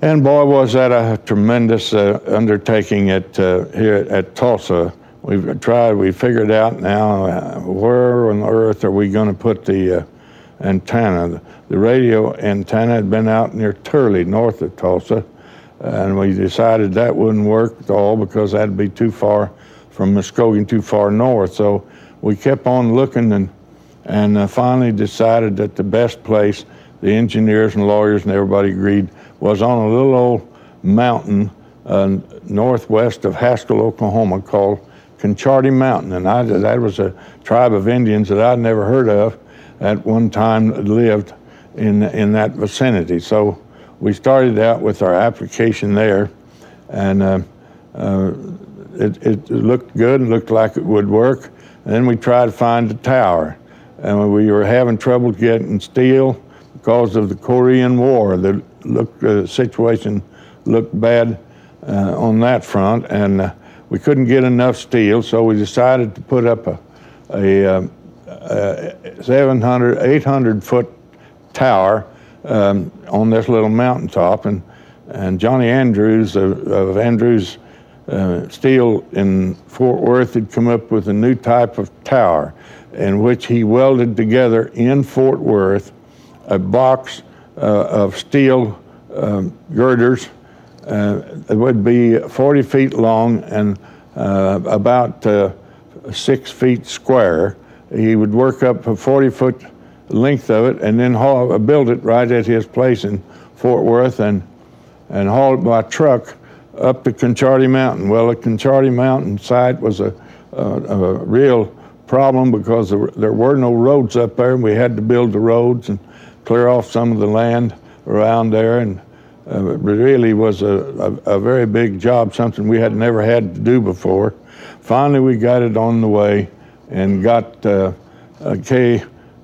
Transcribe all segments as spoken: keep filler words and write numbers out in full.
And boy, was that a tremendous uh, undertaking at uh, here at, at Tulsa. We've tried, we figured out now uh, where on earth are we going to put the uh, antenna. The, the radio antenna had been out near Turley, north of Tulsa, and we decided that wouldn't work at all because that'd be too far from Muskogee, too far north. So we kept on looking and, and uh, finally decided that the best place, the engineers and lawyers and everybody agreed, was on a little old mountain uh, northwest of Haskell, Oklahoma, called Concharty Mountain. And I, that was a tribe of Indians that I'd never heard of at one time that lived in, in that vicinity. So we started out with our application there, and uh, uh, it, it looked good and looked like it would work. And then we tried to find a tower, and we were having trouble getting steel because of the Korean War. The look, uh, situation looked bad uh, on that front, and uh, we couldn't get enough steel, so we decided to put up a, a, um, a seven hundred, eight hundred foot tower um, on this little mountaintop, and, and Johnny Andrews of, of Andrews uh, Steel in Fort Worth had come up with a new type of tower in which he welded together in Fort Worth a box uh, of steel um, girders. Uh, it would be forty feet long and uh, about uh, six feet square. He would work up a forty foot length of it and then haul, build it right at his place in Fort Worth and, and haul it by truck up the Concharty Mountain. Well, the Concharty Mountain site was a, a, a real problem because there were, there were no roads up there, and we had to build the roads and clear off some of the land around there, and uh, it really was a, a, a very big job, something we had never had to do before. Finally, we got it on the way and got uh, a K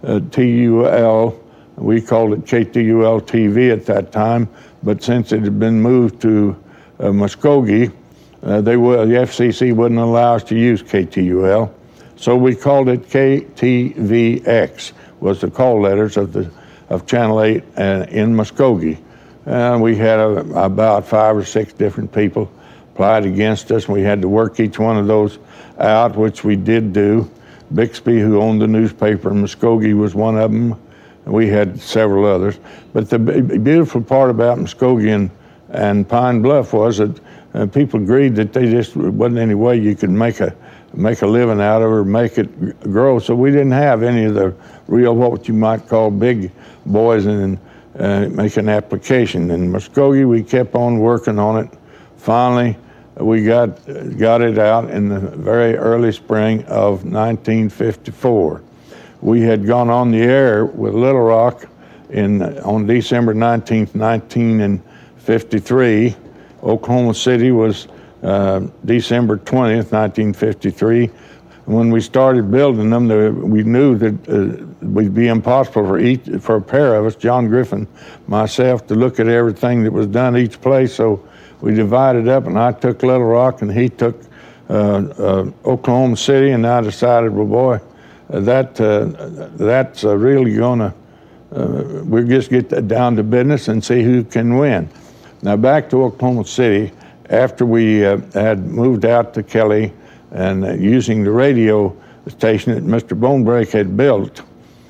T U L. We called it K T U L T V at that time, but since it had been moved to uh, Muskogee, uh, they would, the F C C wouldn't allow us to use K T U L, so we called it K T V X, was the call letters of the of Channel eight uh, in Muskogee. And we had a, about five or six different people applied against us, and we had to work each one of those out, which we did do. Bixby, who owned the newspaper in Muskogee, was one of them. And we had several others. But the b- beautiful part about Muskogee and, and Pine Bluff was that uh, people agreed that they just wasn't any way you could make a make a living out of it or make it grow. So we didn't have any of the real, what you might call, big boys and uh, make an application. In Muskogee, we kept on working on it. Finally, we got got it out in the very early spring of nineteen fifty-four. We had gone on the air with Little Rock in on December nineteenth, nineteen fifty-three. Oklahoma City was uh, December twentieth, nineteen fifty-three. When we started building them, there, we knew that uh, it would be impossible for each, for a pair of us, John Griffin, myself, to look at everything that was done each place. So we divided up, and I took Little Rock, and he took uh, uh, Oklahoma City, and I decided, well, boy, uh, that uh, that's uh, really gonna, uh, we'll just get down to business and see who can win. Now back to Oklahoma City, after we uh, had moved out to Kelly, and uh, using the radio station that Mister Bonebrake had built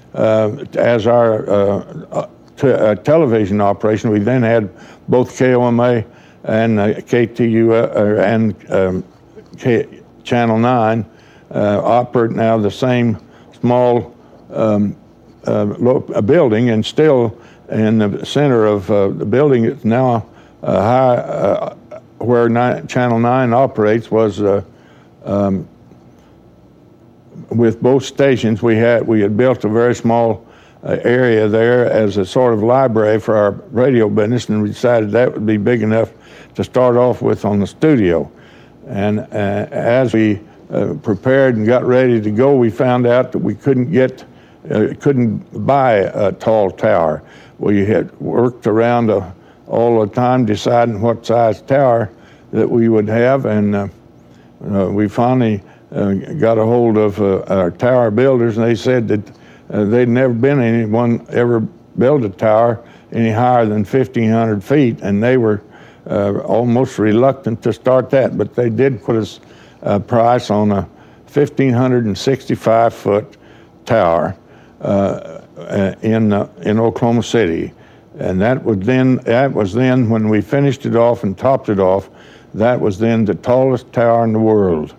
uh, as our uh, t- uh, television operation, we then had both K O M A and uh, K T U uh, and um, K- Channel nine uh, operate now the same small um, uh, lo- building, and still in the center of uh, the building it's now uh, high, uh, where nine, Channel nine operates was uh, Um, with both stations, we had we had built a very small uh, area there as a sort of library for our radio business, and we decided that would be big enough to start off with on the studio. And uh, as we uh, prepared and got ready to go, we found out that we couldn't get, uh, couldn't buy a tall tower. We had worked around uh, all the time deciding what size tower that we would have, and uh, Uh, we finally uh, got a hold of uh, our tower builders, and they said that uh, they'd never been anyone ever build a tower any higher than fifteen hundred feet, and they were uh, almost reluctant to start that, but they did put us a price on a one thousand five hundred sixty-five foot tower uh, in uh, in Oklahoma City, and that was then that was then when we finished it off and topped it off, that was then the tallest tower in the world.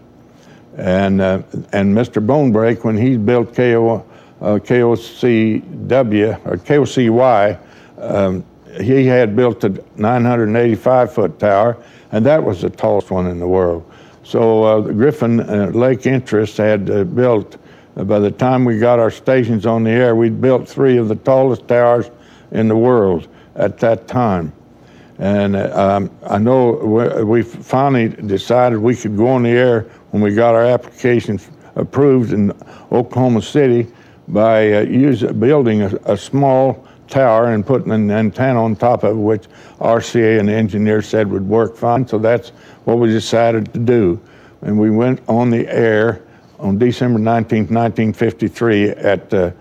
And uh, and Mister Bonebrake, when he built K O, uh, K O C W or K O C Y, um, he had built a nine hundred eighty-five foot tower, and that was the tallest one in the world. So uh, the Griffin uh, Lake Interest had uh, built, uh, by the time we got our stations on the air, we'd built three of the tallest towers in the world at that time. And uh, um, I know we, we finally decided we could go on the air when we got our applications approved in Oklahoma City by uh, use, building a, a small tower and putting an antenna on top of it, which R C A and the engineer said would work fine. So that's what we decided to do. And we went on the air on December nineteenth, nineteen fifty-three at uh,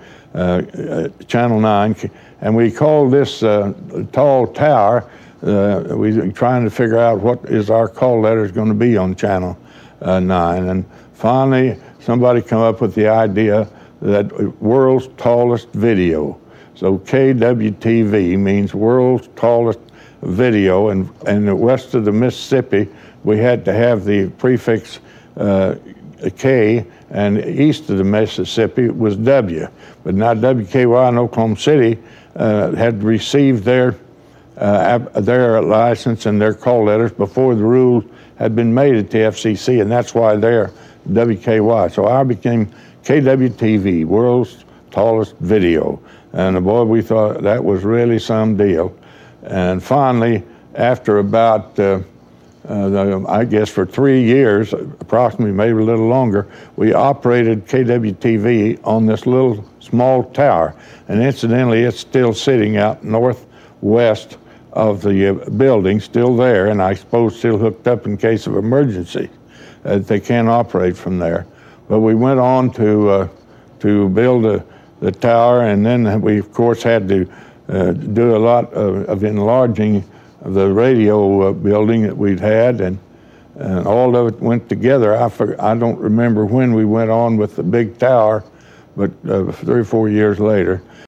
uh, Channel nine, and we called this uh, tall tower, uh, we were trying to figure out what is our call letters going to be on Channel uh, nine. And finally, somebody come up with the idea that world's tallest video. So K W T V means world's tallest video, and, and west of the Mississippi, we had to have the prefix uh, K, and east of the Mississippi was W. But now W K Y in Oklahoma City uh, had received their, uh, their license and their call letters before the rules had been made at the F C C, and that's why they're W K Y. So I became K W T V, world's tallest video. And boy, we thought that was really some deal. And finally, after about, uh, uh, the, I guess for three years, approximately, maybe a little longer, we operated K W T V on this little small tower. And incidentally, it's still sitting out northwest of the uh, building, still there, and I suppose still hooked up in case of emergency. Uh, they can't operate from there. But we went on to, uh, to build a the tower, and then we of course had to uh, do a lot of, of enlarging of the radio uh, building that we'd had, and, and all of it went together. I, for, I don't remember when we went on with the big tower, but uh, three or four years later.